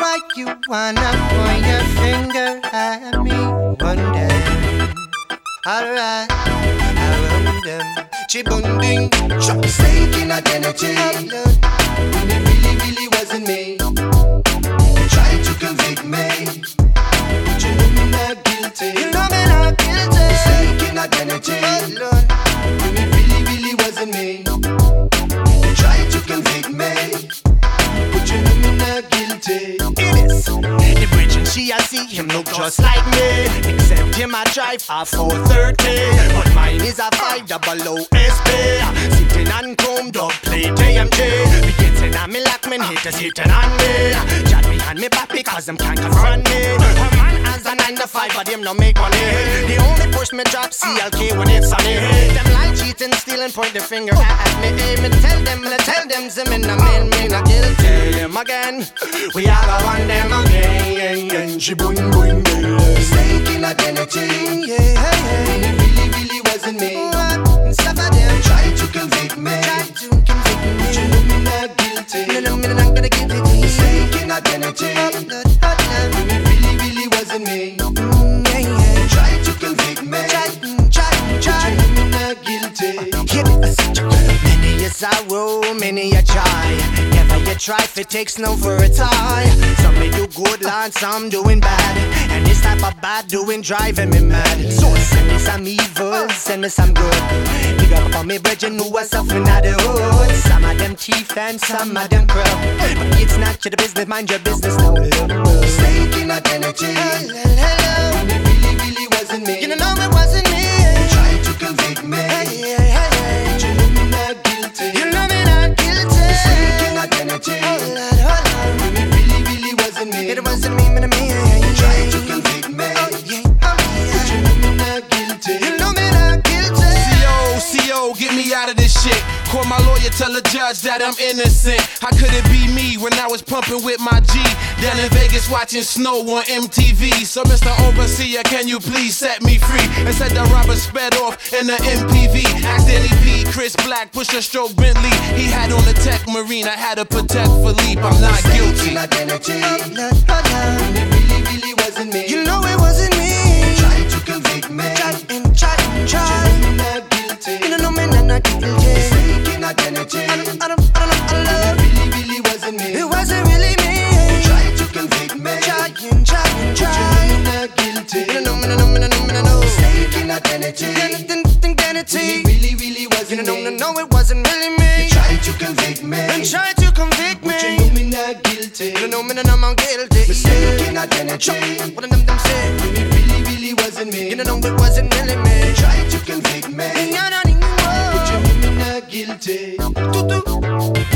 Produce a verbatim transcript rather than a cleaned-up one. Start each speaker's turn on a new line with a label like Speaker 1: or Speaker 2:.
Speaker 1: Why you wanna point your finger at me? Wonder. Alright, I run them. Chibunding, mistaken identity. When it really, really wasn't me. You tried to convict me, but you know me not guilty. You know me not guilty. Mistaken identity. When it really, really wasn't me. You tried to convict me, but you know me not guilty. It is the bridge and she I see him look just like me. Except him I drive a four thirty, but mine is a five double O S P. Sitting on chrome dog plate A M G. We getting on me like men haters hitting on me. Chat me and me back because them can't confront me. A man has a nine to five but him no make money. The only push me drop C L K when it's sunny. Them lie, cheating, stealing, point the finger at me. Hey, me tell them, me tell them, say me no mean, me no guilty. Tell them again, we all go on them again. She boing boing boing. Mistaken identity, yeah, hey, hey. It really, really wasn't me. What? Some of them tried to convict me. Tried to convict me. But you know me not guilty. No, no, me not gonna give it to you. Mistaken identity. When it really, really wasn't me. Mm, yeah, yeah. Tried to convict me. Tried, tried, tried. But you know me not guilty. Many a sorrow, many a try. Never you try if it takes no for a tie. Some may do good, Lord, some doing bad. And this type of bad doing driving me mad. So send me some evil, send me some good. Pick up on me brethren who are suffering at the hood. Some of them teeth and some of them crap. But it's not your business, mind your business now. Mistaken identity. Hello, when it really, really wasn't me. You know it wasn't me. You tried to convict me. Hey, hey, hey, hey. But you know me not guilty. You know me not guilty. Mistaken identity. Hold on, hold on. When it really, really wasn't me. It wasn't me, me, me. You tried to convict me. Oh, yeah, oh, yeah. But you know me not guilty. You know me not guilty.
Speaker 2: C O, C O, get me out of this shit. Call my lawyer, tell the judge that I'm innocent. How could it be me when I was pumping with my G down in Vegas watching snow on M T V? So Mister Overseer, can you please set me free? And said the robber sped off in the M P V. Asked Danny P, Chris Black, Pusha Stroke Bentley. He had on the Tech Marine, I had to protect Philippe. I'm not guilty.
Speaker 1: Identity. When it really, really wasn't me. You know it wasn't me. You tried to convict me. Tried and tried and tried. You know me not guilty. You know me not guilty. Mistaken identity. I don't, I don't, I don't know, I love. It really, really wasn't me. It wasn't really me. You tried to convict me. Tried and tried and tried. You know me not guilty. You know me, no, no, no, no, no, no. Mistaken identity. Identity. It really, really wasn't me. You know, no, no, it wasn't really me. You tried to convict me. And tried to convict me. But you know me not guilty. You know me, no, no, I'm guilty. Mistaken identity. What them them say? It really, really wasn't me. You know, it wasn't really me. You tried to convict me. But you know me not guilty.